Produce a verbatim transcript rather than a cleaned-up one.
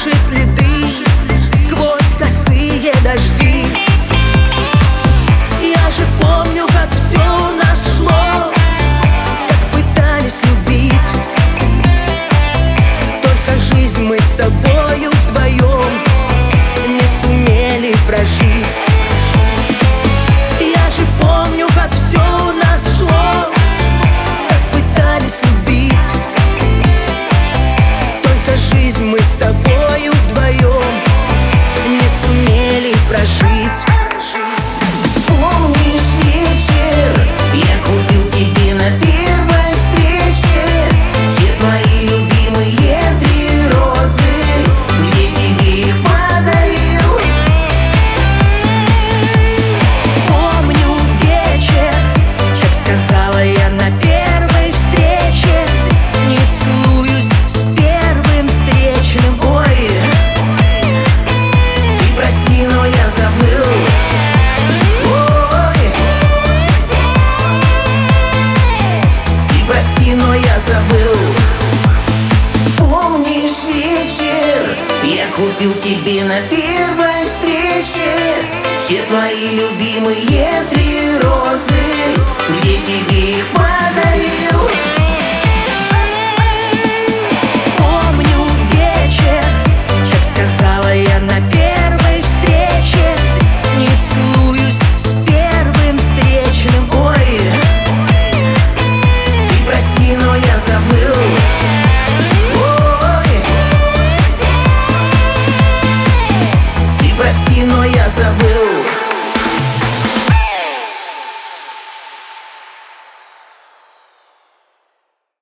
наши следы сквозь косые дожди. Я же помню, как все у нас шло, как пытались любить. Только жизнь мы с тобою вдвоем не сумели прожить. Я же помню, как все у нас шло, как пытались любить. Только жизнь мы с тобою вдвоем не сумели прожить. Помнишь вечер, я купил тебе на первой встрече те твои любимые три розы, где тебе их подарил. Помню вечер, как сказала я на первой встрече: не целуюсь с первым встречным. Ой, ты прости, но я забыл. Но я забыл. Помнишь вечер, я купил тебе на первой встрече те твои любимые три розы, где тебе их подарил.